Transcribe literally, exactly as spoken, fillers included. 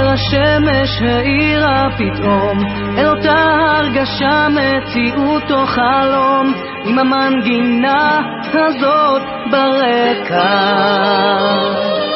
השמש האירה פתאום אל אותה הרגשה, מציאות או חלום, עם המנגינה הזאת ברקע.